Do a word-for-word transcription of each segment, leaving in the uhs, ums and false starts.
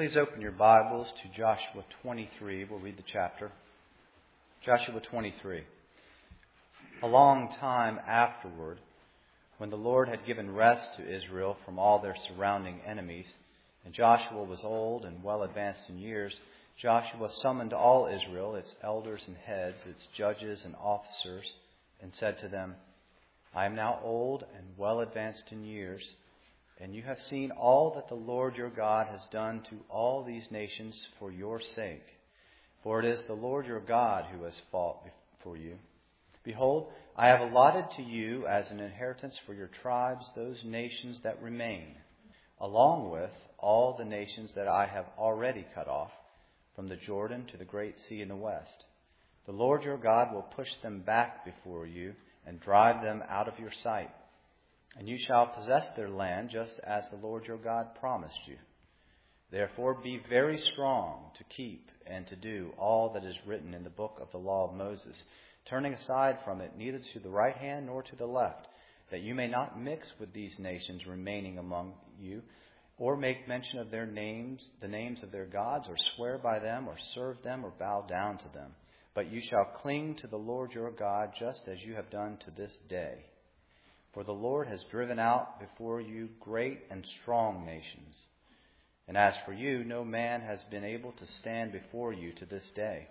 Please open your Bibles to Joshua twenty-three. We'll read the chapter. Joshua twenty-three. A long time afterward, when the Lord had given rest to Israel from all their surrounding enemies, and Joshua was old and well advanced in years, Joshua summoned all Israel, its elders and heads, its judges and officers, and said to them, I am now old and well advanced in years, and you have seen all that the Lord your God has done to all these nations for your sake. For it is the Lord your God who has fought for you. Behold, I have allotted to you as an inheritance for your tribes those nations that remain, along with all the nations that I have already cut off, from the Jordan to the great sea in the west. The Lord your God will push them back before you and drive them out of your sight. And you shall possess their land just as the Lord your God promised you. Therefore be very strong to keep and to do all that is written in the book of the law of Moses, turning aside from it neither to the right hand nor to the left, that you may not mix with these nations remaining among you, or make mention of their names, the names of their gods, or swear by them, or serve them, or bow down to them. But you shall cling to the Lord your God just as you have done to this day. For the Lord has driven out before you great and strong nations. And as for you, no man has been able to stand before you to this day.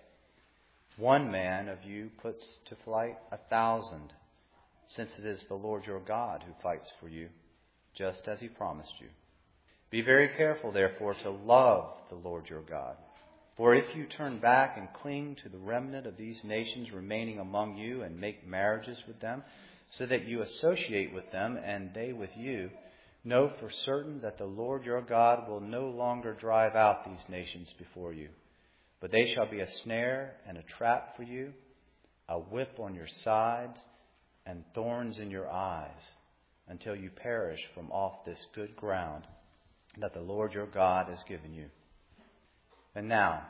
One man of you puts to flight a thousand, since it is the Lord your God who fights for you, just as he promised you. Be very careful, therefore, to love the Lord your God. For if you turn back and cling to the remnant of these nations remaining among you and make marriages with them, so that you associate with them and they with you, know for certain that the Lord your God will no longer drive out these nations before you. But they shall be a snare and a trap for you, a whip on your sides, and thorns in your eyes, until you perish from off this good ground that the Lord your God has given you. And now,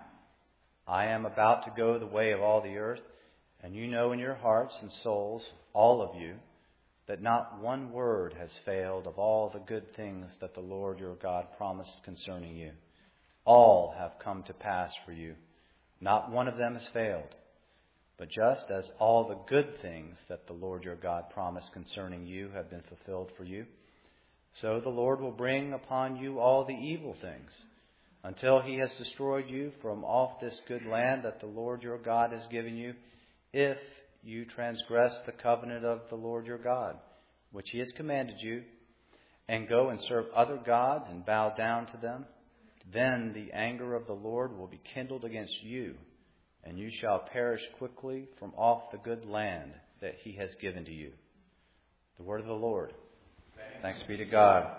I am about to go the way of all the earth, and you know in your hearts and souls, all of you, that not one word has failed of all the good things that the Lord your God promised concerning you. All have come to pass for you. Not one of them has failed. But just as all the good things that the Lord your God promised concerning you have been fulfilled for you, so the Lord will bring upon you all the evil things, until he has destroyed you from off this good land that the Lord your God has given you, if you transgress the covenant of the Lord your God, which he has commanded you, and go and serve other gods and bow down to them. Then the anger of the Lord will be kindled against you, and you shall perish quickly from off the good land that he has given to you. The word of the Lord. Thanks, Thanks be to God.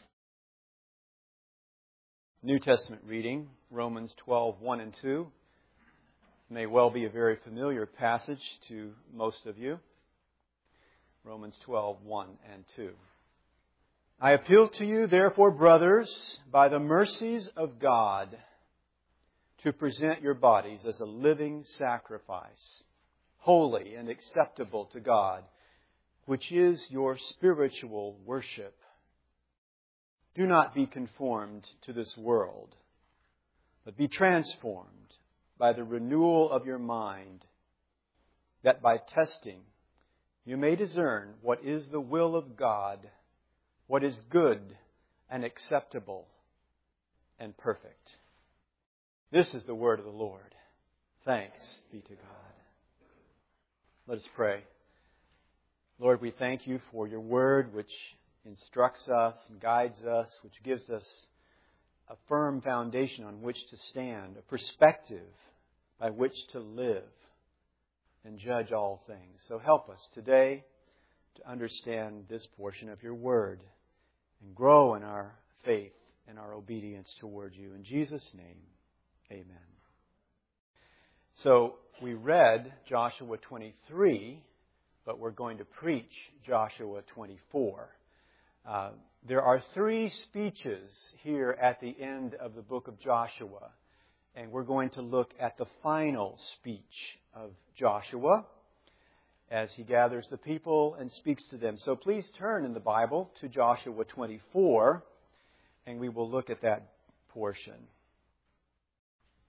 New Testament reading, Romans twelve, one and two. May well be a very familiar passage to most of you. Romans twelve, one and two. I appeal to you, therefore, brothers, by the mercies of God, to present your bodies as a living sacrifice, holy and acceptable to God, which is your spiritual worship. Do not be conformed to this world, but be transformed by the renewal of your mind, that by testing you may discern what is the will of God, what is good and acceptable and perfect. This is the word of the Lord. Thanks be to God. Let us pray. Lord, we thank you for your word, which instructs us and guides us, which gives us a firm foundation on which to stand, a perspective by which to live and judge all things. So help us today to understand this portion of your word and grow in our faith and our obedience toward you. In Jesus' name, amen. So we read Joshua twenty-three, but we're going to preach Joshua twenty-four. Uh, there are three speeches here at the end of the book of Joshua. And we're going to look at the final speech of Joshua as he gathers the people and speaks to them. So please turn in the Bible to Joshua twenty-four, and we will look at that portion.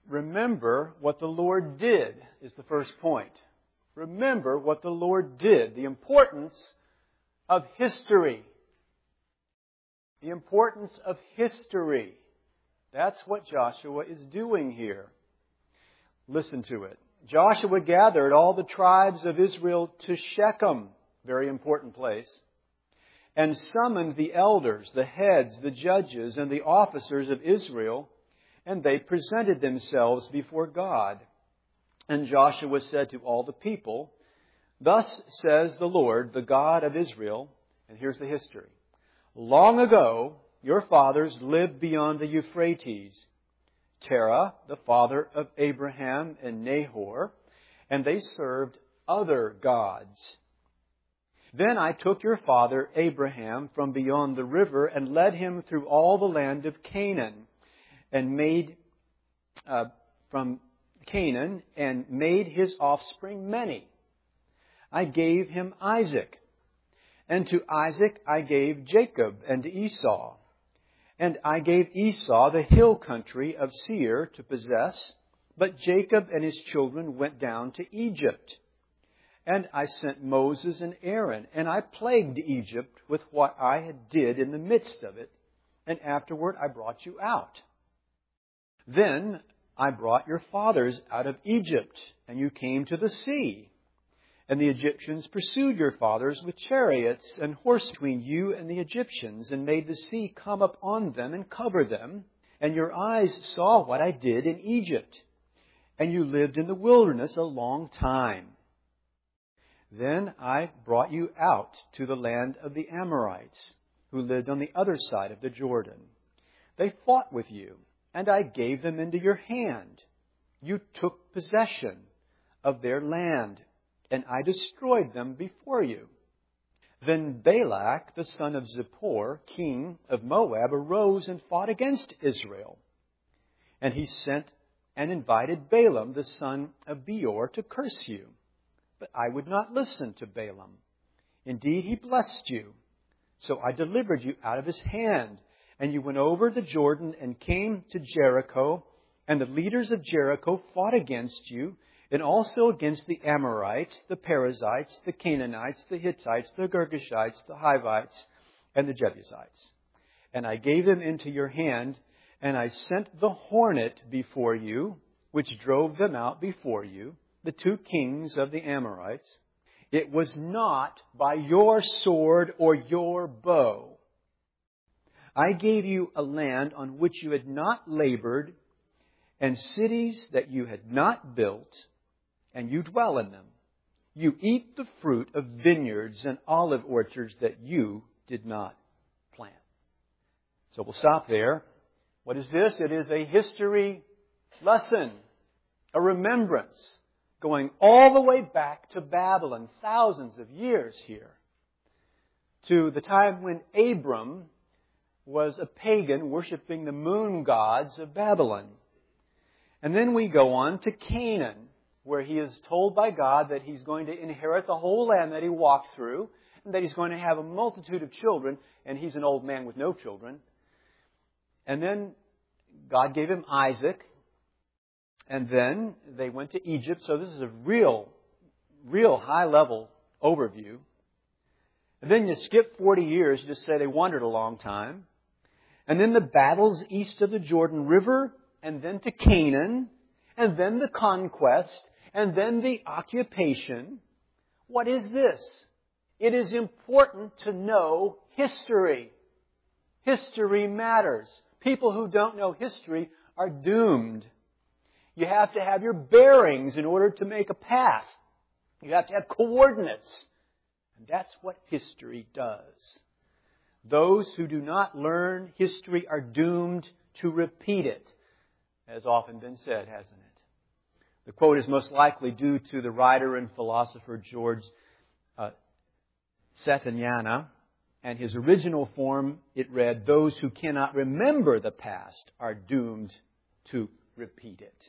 remember what the Lord did is the first point. Remember what the Lord did. The importance of history. The importance of history. That's what Joshua is doing here. Listen to it. Joshua gathered all the tribes of Israel to Shechem, very important place, and summoned the elders, the heads, the judges, and the officers of Israel, and they presented themselves before God. And Joshua said to all the people, "Thus says the Lord, the God of Israel," and here's the history. "Long ago, your fathers lived beyond the Euphrates, Terah, the father of Abraham and Nahor, and they served other gods. Then I took your father Abraham from beyond the river and led him through all the land of Canaan, and made uh, from Canaan and made his offspring many. I gave him Isaac, and to Isaac I gave Jacob and Esau. And I gave Esau the hill country of Seir to possess, but Jacob and his children went down to Egypt. And I sent Moses and Aaron, and I plagued Egypt with what I had did in the midst of it, and afterward I brought you out. Then I brought your fathers out of Egypt, and you came to the sea. And the Egyptians pursued your fathers with chariots and horses between you and the Egyptians, and made the sea come up on them and cover them. And your eyes saw what I did in Egypt. And you lived in the wilderness a long time. Then I brought you out to the land of the Amorites, who lived on the other side of the Jordan. They fought with you, and I gave them into your hand. You took possession of their land, and I destroyed them before you. Then Balak, the son of Zippor, king of Moab, arose and fought against Israel. And he sent and invited Balaam, the son of Beor, to curse you. But I would not listen to Balaam. Indeed, he blessed you. So I delivered you out of his hand. And you went over the Jordan and came to Jericho. And the leaders of Jericho fought against you, and also against the Amorites, the Perizzites, the Canaanites, the Hittites, the Girgashites, the Hivites, and the Jebusites. And I gave them into your hand, and I sent the hornet before you, which drove them out before you, the two kings of the Amorites. It was not by your sword or your bow. I gave you a land on which you had not labored, and cities that you had not built, and you dwell in them. You eat the fruit of vineyards and olive orchards that you did not plant. So we'll stop there. What is this? It is a history lesson, a remembrance, going all the way back to Babylon, thousands of years here, to the time when Abram was a pagan worshiping the moon gods of Babylon. And then we go on to Canaan, where he is told by God that he's going to inherit the whole land that he walked through, and that he's going to have a multitude of children, and he's an old man with no children. And then God gave him Isaac, and then they went to Egypt. So this is a real, real high-level overview. And then you skip forty years, you just say they wandered a long time. And then the battles east of the Jordan River, and then to Canaan, and then the conquest, and then the occupation. What is this? It is important to know history. History matters. People who don't know history are doomed. You have to have your bearings in order to make a path. You have to have coordinates. And that's what history does. Those who do not learn history are doomed to repeat it, has often been said, hasn't it? The quote is most likely due to the writer and philosopher George uh, Santayana. And his original form, it read, "Those who cannot remember the past are doomed to repeat it."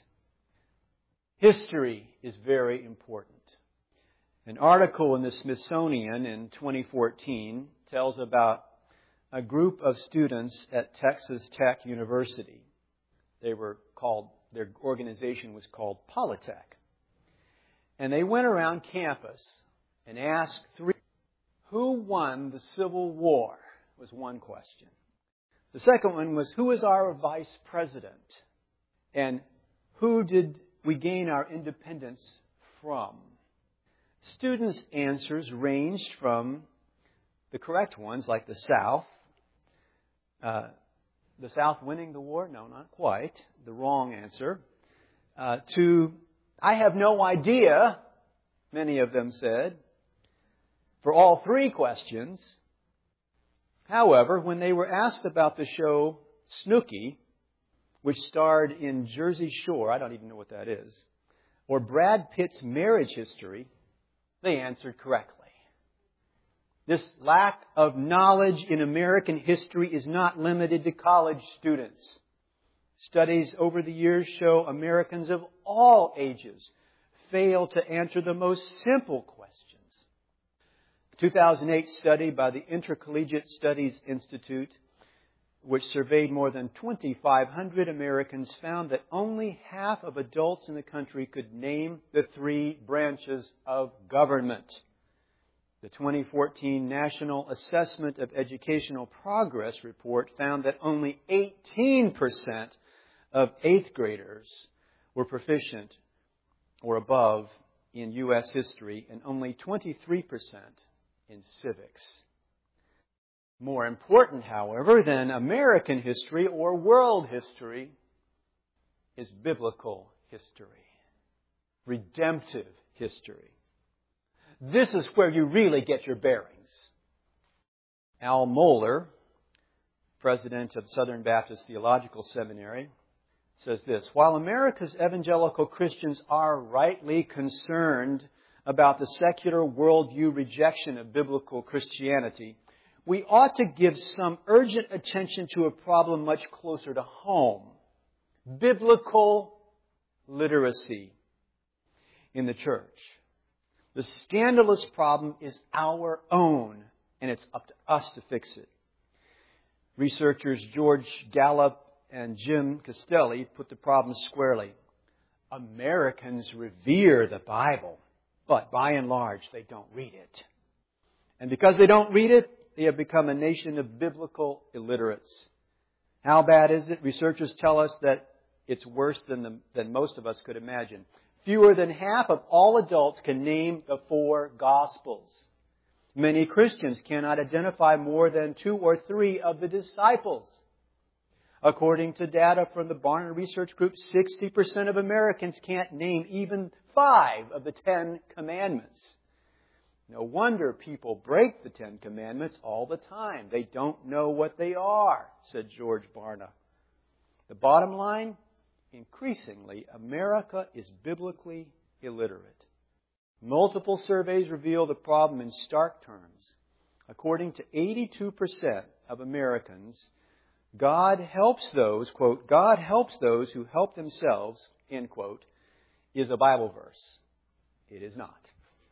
History is very important. An article in the Smithsonian in twenty fourteen tells about a group of students at Texas Tech University. They were called Their organization was called Polytech. And they went around campus and asked three, who won the Civil War? Was one question. The second one was, who is our vice president? And who did we gain our independence from? Students' answers ranged from the correct ones, like the South. Uh, the South winning the war? No, not quite. The wrong answer. Uh, to, I have no idea, many of them said, for all three questions. However, when they were asked about the show Snooki, which starred in Jersey Shore, I don't even know what that is, or Brad Pitt's marriage history, they answered correctly. This lack of knowledge in American history is not limited to college students. Studies over the years show Americans of all ages fail to answer the most simple questions. A two thousand eight study by the Intercollegiate Studies Institute, which surveyed more than twenty-five hundred Americans, found that only half of adults in the country could name the three branches of government. The twenty fourteen National Assessment of Educational Progress report found that only eighteen percent of eighth graders were proficient or above in U S history and only twenty-three percent in civics. More important, however, than American history or world history is biblical history, redemptive history. This is where you really get your bearings. Al Mohler, president of Southern Baptist Theological Seminary, says this: while America's evangelical Christians are rightly concerned about the secular worldview rejection of biblical Christianity, we ought to give some urgent attention to a problem much closer to home: biblical literacy in the church. The scandalous problem is our own, and it's up to us to fix it. Researchers George Gallup and Jim Castelli put the problem squarely. Americans revere the Bible, but by and large, they don't read it. And because they don't read it, they have become a nation of biblical illiterates. How bad is it? Researchers tell us that it's worse than, the, than most of us could imagine. Fewer than half of all adults can name the four Gospels. Many Christians cannot identify more than two or three of the disciples. According to data from the Barna Research Group, sixty percent of Americans can't name even five of the Ten Commandments. No wonder people break the Ten Commandments all the time. They don't know what they are, said George Barna. The bottom line? Increasingly, America is biblically illiterate. Multiple surveys reveal the problem in stark terms. According to eighty-two percent of Americans, God helps those, quote, God helps those who help themselves, end quote, is a Bible verse. It is not.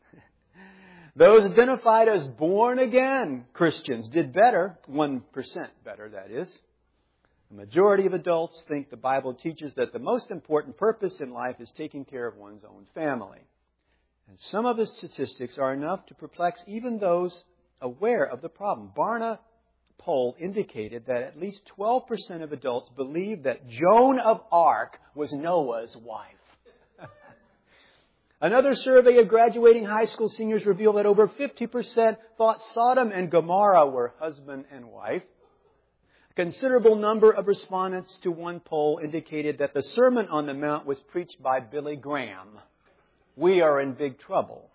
Those identified as born-again Christians did better, one percent better, that is. The majority of adults think the Bible teaches that the most important purpose in life is taking care of one's own family. And some of the statistics are enough to perplex even those aware of the problem. Barna poll indicated that at least twelve percent of adults believe that Joan of Arc was Noah's wife. Another survey of graduating high school seniors revealed that over fifty percent thought Sodom and Gomorrah were husband and wife. A considerable number of respondents to one poll indicated that the Sermon on the Mount was preached by Billy Graham. We are in big trouble.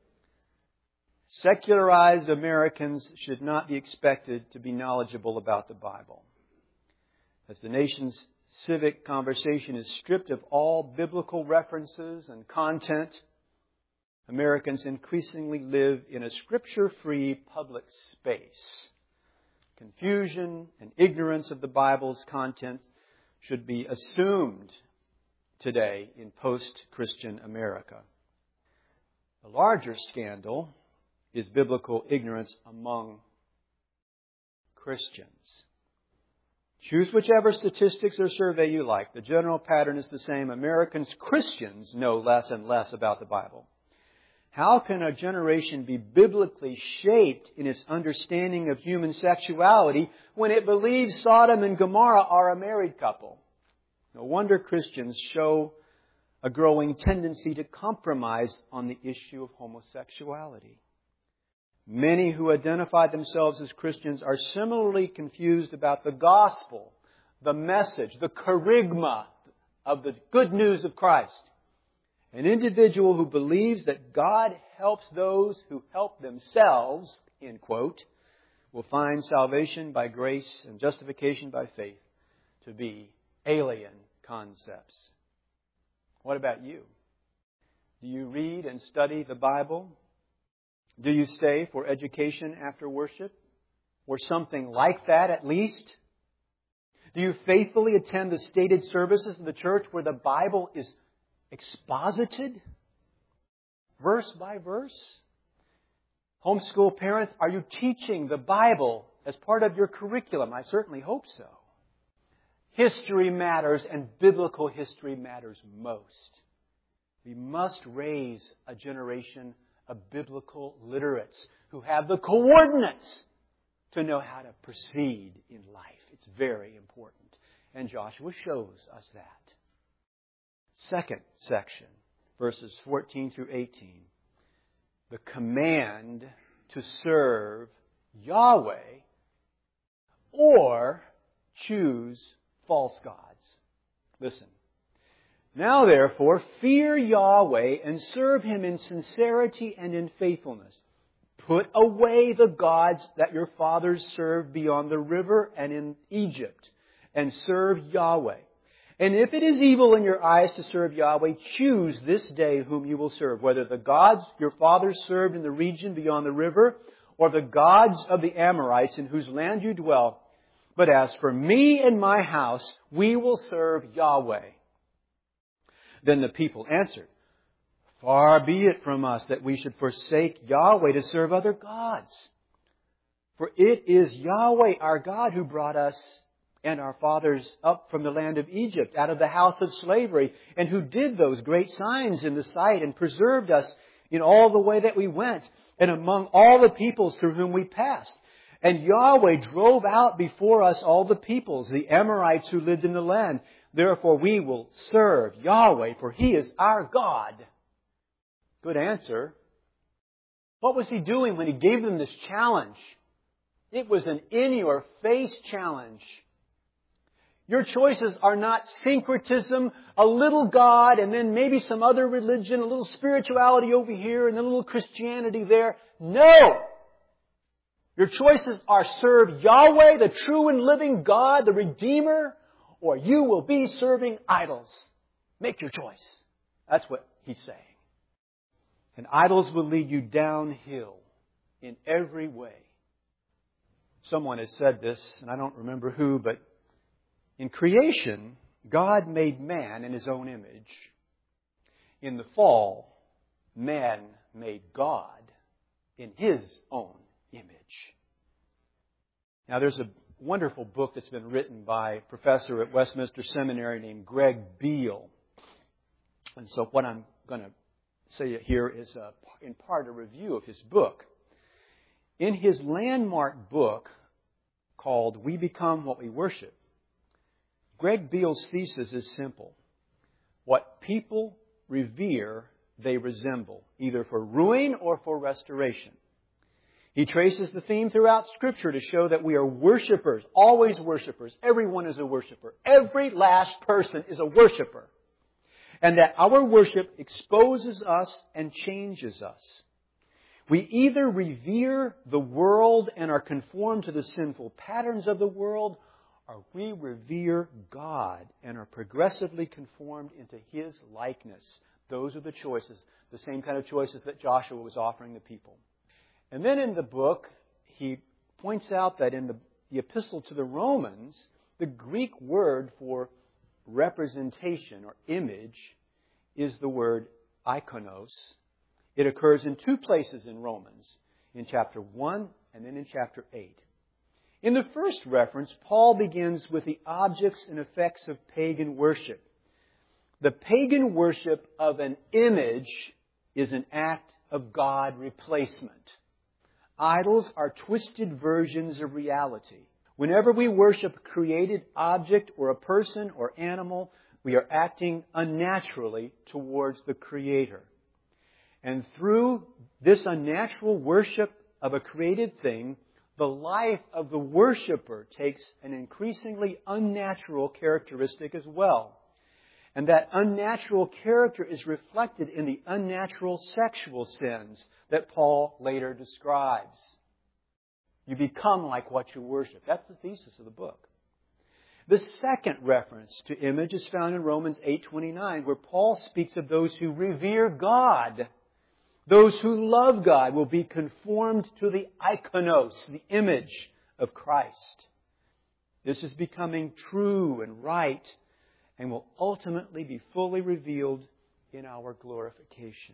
Secularized Americans should not be expected to be knowledgeable about the Bible. As the nation's civic conversation is stripped of all biblical references and content, Americans increasingly live in a scripture-free public space. Confusion and ignorance of the Bible's content should be assumed today in post-Christian America. The larger scandal is biblical ignorance among Christians. Choose whichever statistics or survey you like. The general pattern is the same. Americans, Christians, know less and less about the Bible. How can a generation be biblically shaped in its understanding of human sexuality when it believes Sodom and Gomorrah are a married couple? No wonder Christians show a growing tendency to compromise on the issue of homosexuality. Many who identify themselves as Christians are similarly confused about the gospel, the message, the kerygma of the good news of Christ. An individual who believes that God helps those who help themselves, end quote, will find salvation by grace and justification by faith to be alien concepts. What about you? Do you read and study the Bible? Do you stay for education after worship? Or something like that at least? Do you faithfully attend the stated services of the church where the Bible is exposited? Verse by verse? Homeschool parents, are you teaching the Bible as part of your curriculum? I certainly hope so. History matters, and biblical history matters most. We must raise a generation of biblical literates who have the coordinates to know how to proceed in life. It's very important. And Joshua shows us that. Second section, verses fourteen through eighteen. The command to serve Yahweh or choose false gods. Listen. Now therefore, fear Yahweh and serve Him in sincerity and in faithfulness. Put away the gods that your fathers served beyond the river and in Egypt, and serve Yahweh. And if it is evil in your eyes to serve Yahweh, choose this day whom you will serve, whether the gods your fathers served in the region beyond the river, or the gods of the Amorites in whose land you dwell. But as for me and my house, we will serve Yahweh. Then the people answered, Far be it from us that we should forsake Yahweh to serve other gods. For it is Yahweh our God who brought us and our fathers up from the land of Egypt, out of the house of slavery, and who did those great signs in the sight and preserved us in all the way that we went and among all the peoples through whom we passed. And Yahweh drove out before us all the peoples, the Amorites who lived in the land. Therefore we will serve Yahweh, for He is our God. Good answer. What was He doing when He gave them this challenge? It was an in-your-face challenge. Your choices are not syncretism, a little God, and then maybe some other religion, a little spirituality over here, and a little Christianity there. No! Your choices are serve Yahweh, the true and living God, the Redeemer, or you will be serving idols. Make your choice. That's what He's saying. And idols will lead you downhill in every way. Someone has said this, and I don't remember who, but in creation, God made man in His own image. In the fall, man made God in His own image. Now, there's a wonderful book that's been written by a professor at Westminster Seminary named Greg Beale. And so what I'm going to say here is a, in part a review of his book. In his landmark book called We Become What We Worship, Greg Beale's thesis is simple. What people revere, they resemble, either for ruin or for restoration. He traces the theme throughout Scripture to show that we are worshipers, always worshipers. Everyone is a worshiper. Every last person is a worshiper. And that our worship exposes us and changes us. We either revere the world and are conformed to the sinful patterns of the world, or we revere God and are progressively conformed into His likeness. Those are the choices, the same kind of choices that Joshua was offering the people. And then in the book, he points out that in the, the epistle to the Romans, the Greek word for representation or image is the word ikonos. It occurs in two places in Romans, in chapter one and then in chapter eight. In the first reference, Paul begins with the objects and effects of pagan worship. The pagan worship of an image is an act of God replacement. Idols are twisted versions of reality. Whenever we worship a created object or a person or animal, we are acting unnaturally towards the Creator. And through this unnatural worship of a created thing, the life of the worshiper takes an increasingly unnatural characteristic as well. And that unnatural character is reflected in the unnatural sexual sins that Paul later describes. You become like what you worship. That's the thesis of the book. The second reference to image is found in Romans eight twenty-nine, where Paul speaks of those who revere God. Those who love God will be conformed to the ikonos, the image of Christ. This is becoming true and right and will ultimately be fully revealed in our glorification.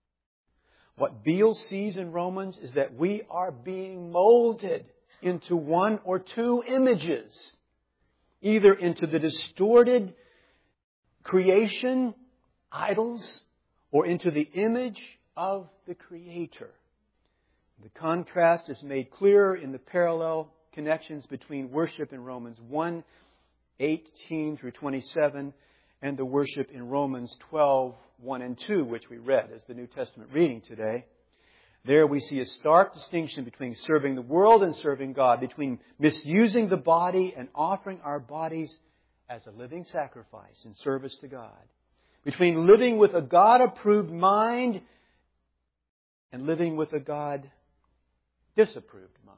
What Beale sees in Romans is that we are being molded into one or two images, either into the distorted creation, idols, or into the image of the Creator. The contrast is made clearer in the parallel connections between worship in Romans one, eighteen through twenty-seven, and the worship in Romans twelve, one and two, which we read as the New Testament reading today. There we see a stark distinction between serving the world and serving God, between misusing the body and offering our bodies as a living sacrifice in service to God, between living with a God-approved mind and living with a God-disapproved mind.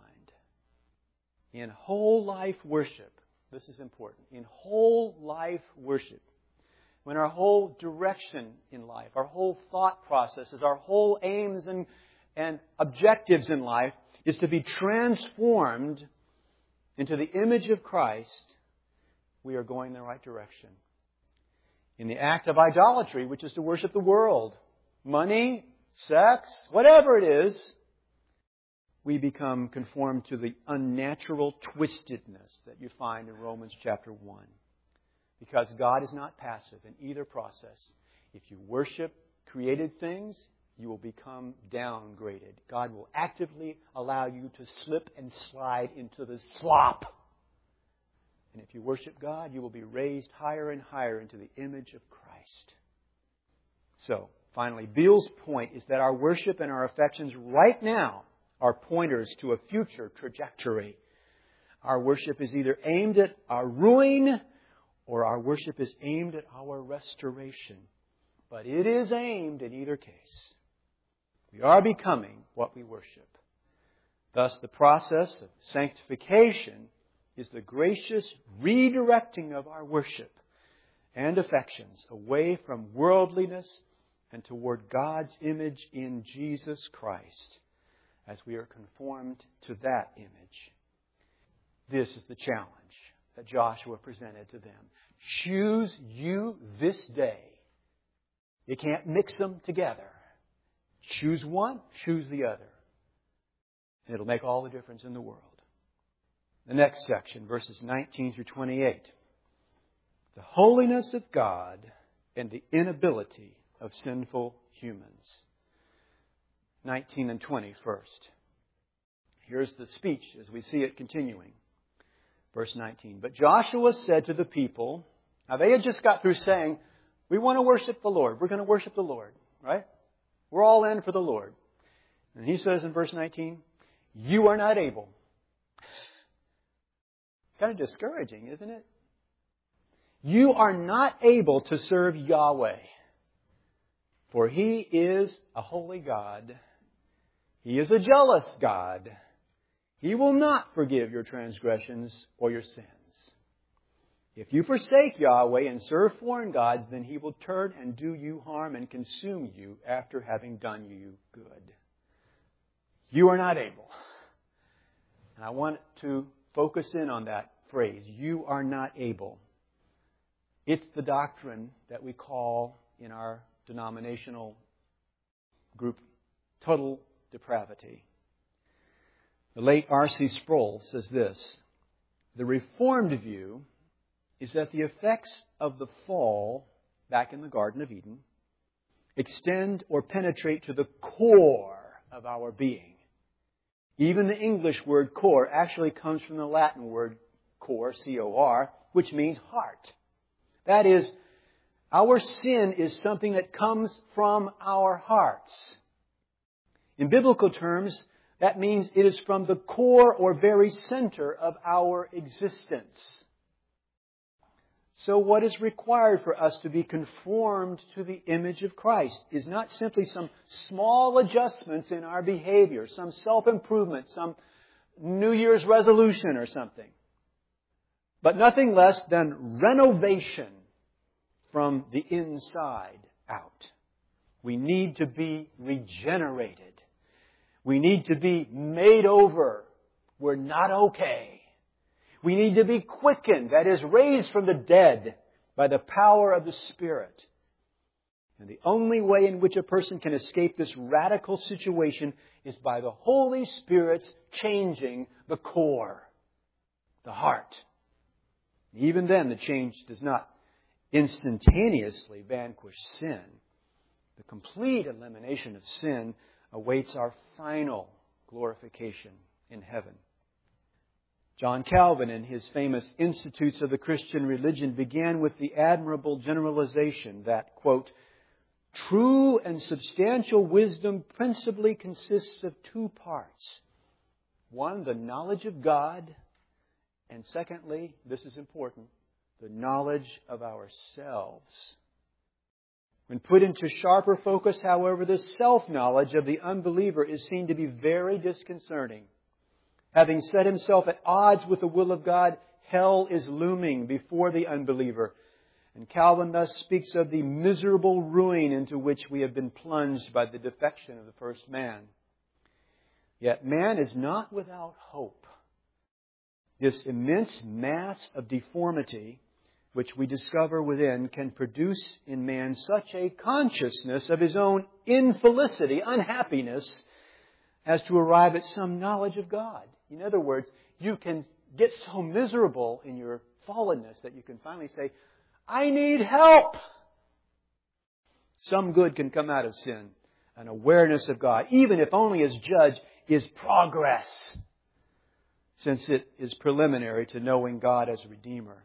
In whole life worship, this is important, in whole life worship, when our whole direction in life, our whole thought processes, our whole aims and, and objectives in life is to be transformed into the image of Christ, we are going in the right direction. In the act of idolatry, which is to worship the world, money, sex, whatever it is, we become conformed to the unnatural twistedness that you find in Romans chapter one. Because God is not passive in either process. If you worship created things, you will become downgraded. God will actively allow you to slip and slide into the slop. And if you worship God, you will be raised higher and higher into the image of Christ. So, finally, Beale's point is that our worship and our affections right now are pointers to a future trajectory. Our worship is either aimed at our ruin or our worship is aimed at our restoration. But it is aimed in either case. We are becoming what we worship. Thus, the process of sanctification is the gracious redirecting of our worship and affections away from worldliness and toward God's image in Jesus Christ as we are conformed to that image. This is the challenge that Joshua presented to them. Choose you this day. You can't mix them together. Choose one, choose the other. And it'll make all the difference in the world. The next section, verses nineteen through twenty-eight. The holiness of God and the inability of sinful humans. nineteen and twenty first. Here's the speech as we see it continuing. Verse nineteen. But Joshua said to the people, now they had just got through saying, we want to worship the Lord. We're going to worship the Lord, right? We're all in for the Lord. And he says in verse nineteen, you are not able. Kind of discouraging, isn't it? You are not able to serve Yahweh. For He is a holy God. He is a jealous God. He will not forgive your transgressions or your sins. If you forsake Yahweh and serve foreign gods, then He will turn and do you harm and consume you after having done you good. You are not able. And I want to focus in on that phrase. You are not able. It's the doctrine that we call in our denominational group total depravity. The late R C Sproul says this: the Reformed view is that the effects of the fall back in the Garden of Eden extend or penetrate to the core of our being. Even the English word core actually comes from the Latin word cor, C O R, which means heart. That is, our sin is something that comes from our hearts. In biblical terms, that means it is from the core or very center of our existence. So what is required for us to be conformed to the image of Christ is not simply some small adjustments in our behavior, some self-improvement, some New Year's resolution or something, but nothing less than renovation from the inside out. We need to be regenerated. We need to be made over. We're not okay. We need to be quickened, that is, raised from the dead by the power of the Spirit. And the only way in which a person can escape this radical situation is by the Holy Spirit's changing the core, the heart. Even then, the change does not instantaneously vanquish sin. The complete elimination of sin awaits our final glorification in heaven. John Calvin, in his famous Institutes of the Christian Religion, began with the admirable generalization that, quote, true and substantial wisdom principally consists of two parts. One, the knowledge of God, and secondly, this is important, the knowledge of ourselves. When put into sharper focus, however, the self-knowledge of the unbeliever is seen to be very disconcerting. Having set himself at odds with the will of God, hell is looming before the unbeliever. And Calvin thus speaks of the miserable ruin into which we have been plunged by the defection of the first man. Yet man is not without hope. This immense mass of deformity which we discover within can produce in man such a consciousness of his own infelicity, unhappiness, as to arrive at some knowledge of God. In other words, you can get so miserable in your fallenness that you can finally say, I need help. Some good can come out of sin. An awareness of God, even if only as judge, is progress, since it is preliminary to knowing God as Redeemer.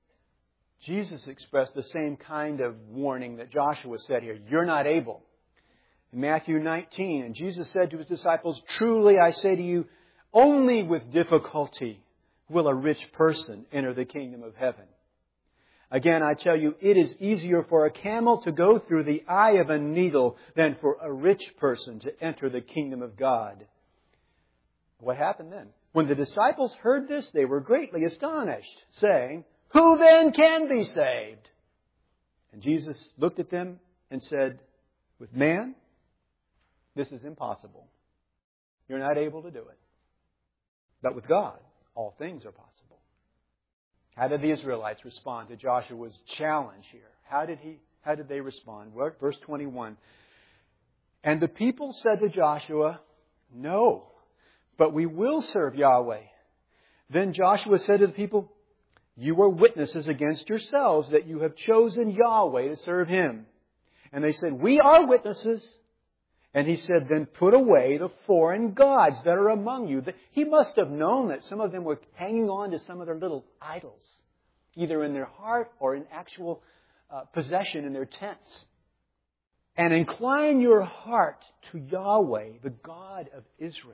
Jesus expressed the same kind of warning that Joshua said here. You're not able. In Matthew nineteen, and Jesus said to His disciples, truly I say to you, only with difficulty will a rich person enter the kingdom of heaven. Again, I tell you, it is easier for a camel to go through the eye of a needle than for a rich person to enter the kingdom of God. What happened then? When the disciples heard this, they were greatly astonished, saying, who then can be saved? And Jesus looked at them and said, with man, this is impossible. You're not able to do it. But with God, all things are possible. How did the Israelites respond to Joshua's challenge here? How did he? How did they respond? Verse twenty-one. And the people said to Joshua, no, but we will serve Yahweh. Then Joshua said to the people, you are witnesses against yourselves that you have chosen Yahweh to serve Him. And they said, we are witnesses. And he said, then put away the foreign gods that are among you. He must have known that some of them were hanging on to some of their little idols, either in their heart or in actual uh, possession in their tents. And incline your heart to Yahweh, the God of Israel.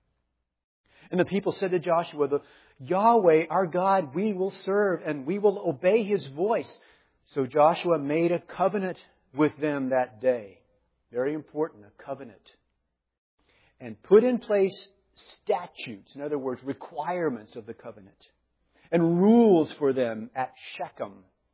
And the people said to Joshua, the Yahweh, our God, we will serve and we will obey His voice. So Joshua made a covenant with them that day. Very important, a covenant. And put in place statutes, in other words, requirements of the covenant. And rules for them at Shechem.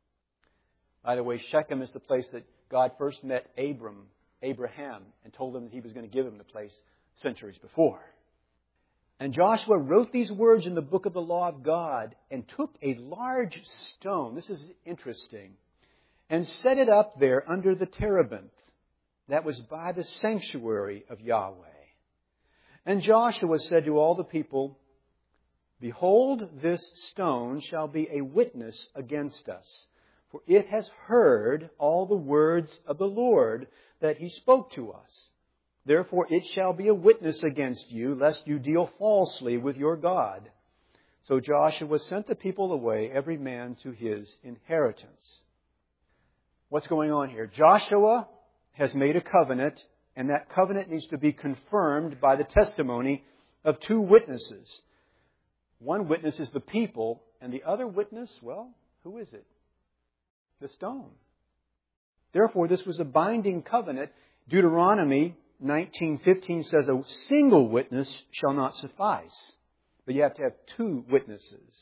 By the way, Shechem is the place that God first met Abram, Abraham, and told him that He was going to give him the place centuries before. And Joshua wrote these words in the book of the law of God and took a large stone, this is interesting, and set it up there under the terebinth that was by the sanctuary of Yahweh. And Joshua said to all the people, Behold, this stone shall be a witness against us, for it has heard all the words of the Lord that He spoke to us. Therefore it shall be a witness against you, lest you deal falsely with your God. So Joshua sent the people away, every man to his inheritance. What's going on here? Joshua has made a covenant, and that covenant needs to be confirmed by the testimony of two witnesses. One witness is the people, and the other witness, well, who is it? The stone. Therefore, this was a binding covenant. Deuteronomy nineteen fifteen says a single witness shall not suffice, but you have to have two witnesses.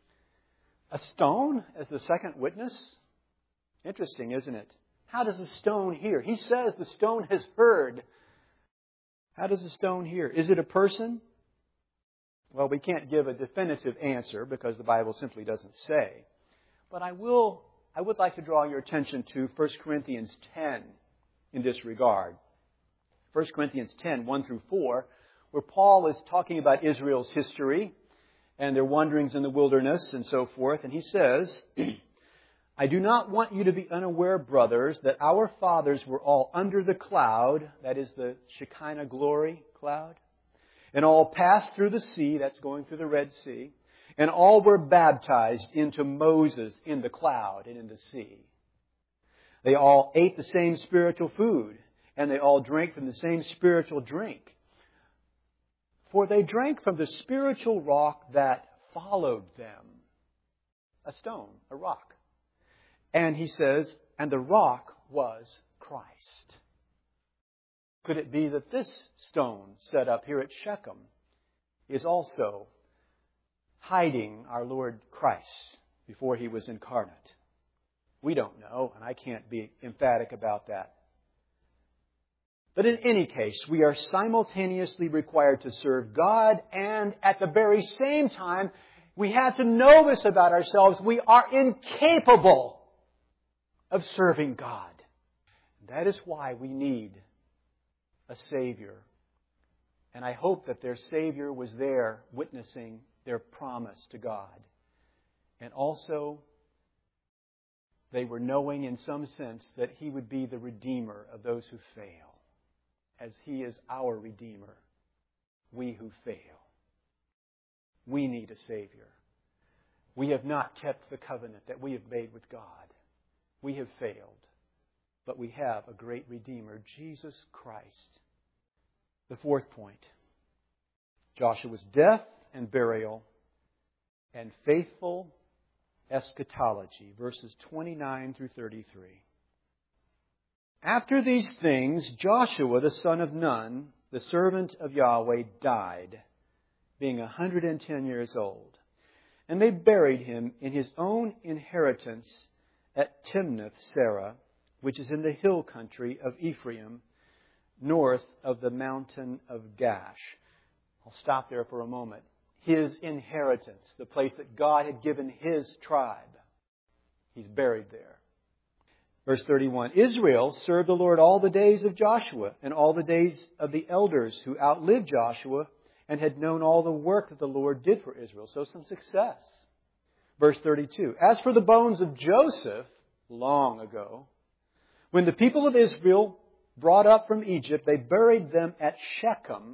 A stone as the second witness? Interesting, isn't it? How does the stone hear? He says the stone has heard. How does the stone hear? Is it a person? Well, we can't give a definitive answer because the Bible simply doesn't say. But I will, I would like to draw your attention to First Corinthians ten in this regard. First Corinthians ten, one through four, where Paul is talking about Israel's history and their wanderings in the wilderness and so forth. And he says, I do not want you to be unaware, brothers, that our fathers were all under the cloud, that is the Shekinah glory cloud, and all passed through the sea, that's going through the Red Sea, and all were baptized into Moses in the cloud and in the sea. They all ate the same spiritual food, and they all drank from the same spiritual drink. For they drank from the spiritual rock that followed them. A stone, a rock. And he says, and the rock was Christ. Could it be that this stone set up here at Shechem is also hiding our Lord Christ before He was incarnate? We don't know, and I can't be emphatic about that. But in any case, we are simultaneously required to serve God, and at the very same time, we have to know this about ourselves. We are incapable of serving God. That is why we need a Savior. And I hope that their Savior was there witnessing their promise to God. And also, they were knowing in some sense that He would be the Redeemer of those who fail, as He is our Redeemer, we who fail. We need a Savior. We have not kept the covenant that we have made with God. We have failed. But we have a great Redeemer, Jesus Christ. The fourth point. Joshua's death and burial and faithful eschatology, verses twenty-nine through thirty-three. After these things, Joshua, the son of Nun, the servant of Yahweh, died, being one hundred ten years old. And they buried him in his own inheritance at Timnath-Serah, which is in the hill country of Ephraim, north of the mountain of Gash. I'll stop there for a moment. His inheritance, the place that God had given His tribe. He's buried there. Verse thirty-one, Israel served the Lord all the days of Joshua and all the days of the elders who outlived Joshua and had known all the work that the Lord did for Israel. So some success. Verse thirty-two, as for the bones of Joseph, long ago, when the people of Israel brought up from Egypt, they buried them at Shechem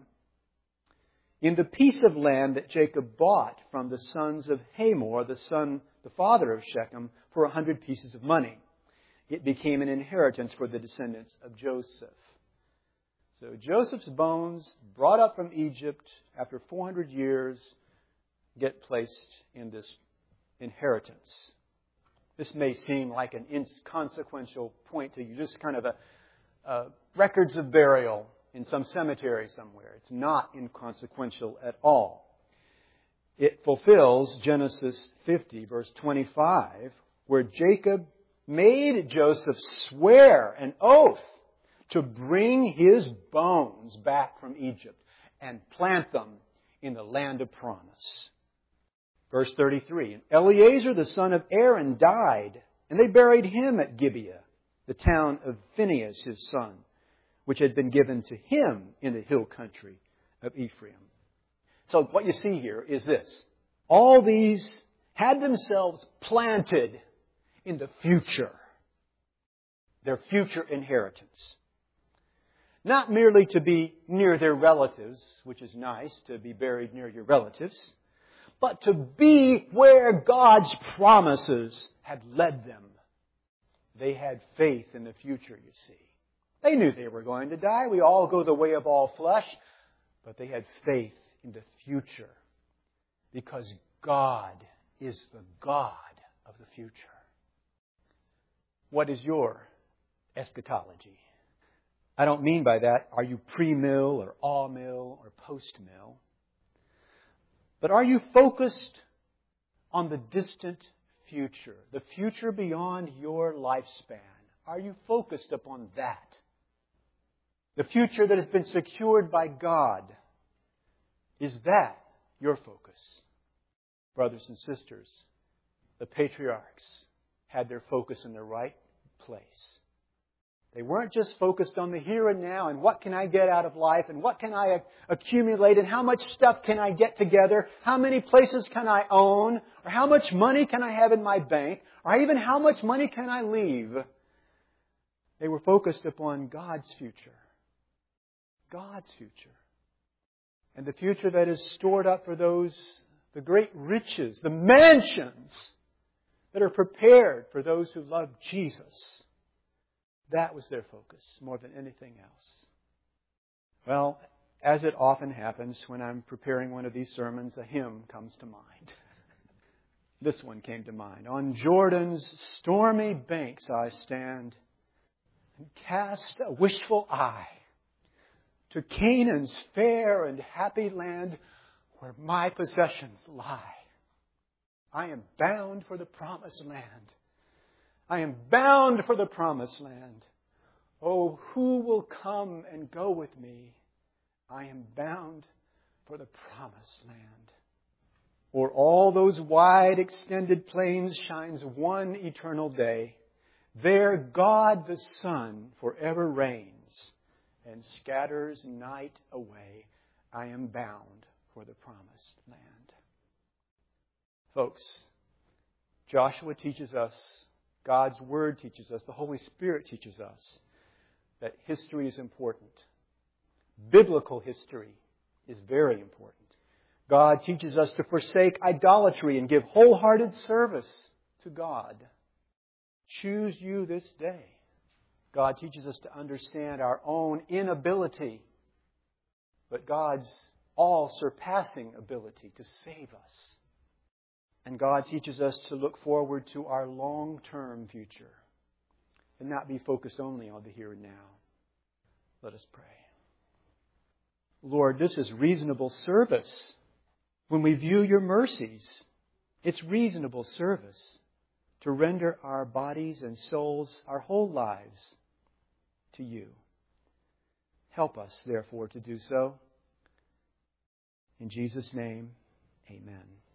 in the piece of land that Jacob bought from the sons of Hamor, the son, the father of Shechem, for a hundred pieces of money. It became an inheritance for the descendants of Joseph. So Joseph's bones, brought up from Egypt after four hundred years, get placed in this inheritance. This may seem like an inconsequential point to you, just kind of a uh, records of burial in some cemetery somewhere. It's not inconsequential at all. It fulfills Genesis fifty, verse twenty-five, where Jacob made Joseph swear an oath to bring his bones back from Egypt and plant them in the land of promise. Verse thirty-three, Eleazar the son of Aaron died, and they buried him at Gibeah, the town of Phinehas his son, which had been given to him in the hill country of Ephraim. So what you see here is this. All these had themselves planted in the future. Their future inheritance. Not merely to be near their relatives, which is nice, to be buried near your relatives, but to be where God's promises had led them. They had faith in the future, you see. They knew they were going to die. We all go the way of all flesh. But they had faith in the future because God is the God of the future. What is your eschatology? I don't mean by that, are you pre-mill or all-mill or post-mill? But are you focused on the distant future, the future beyond your lifespan? Are you focused upon that? The future that has been secured by God. Is that your focus? Brothers and sisters, the patriarchs had their focus in the right place. They weren't just focused on the here and now and what can I get out of life and what can I accumulate and how much stuff can I get together, how many places can I own, or how much money can I have in my bank, or even how much money can I leave. They were focused upon God's future. God's future. And the future that is stored up for those, the great riches, the mansions that are prepared for those who love Jesus. That was their focus more than anything else. Well, as it often happens when I'm preparing one of these sermons, a hymn comes to mind. This one came to mind. On Jordan's stormy banks I stand and cast a wishful eye to Canaan's fair and happy land where my possessions lie. I am bound for the promised land. I am bound for the promised land. Oh, who will come and go with me? I am bound for the promised land. O'er all those wide extended plains shines one eternal day. There God the Son forever reigns and scatters night away. I am bound for the promised land. Folks, Joshua teaches us, God's Word teaches us, the Holy Spirit teaches us that history is important. Biblical history is very important. God teaches us to forsake idolatry and give wholehearted service to God. Choose you this day. God teaches us to understand our own inability, but God's all-surpassing ability to save us. And God teaches us to look forward to our long-term future and not be focused only on the here and now. Let us pray. Lord, this is reasonable service. When we view your mercies, it's reasonable service to render our bodies and souls, our whole lives, to you. Help us, therefore, to do so. In Jesus' name, amen.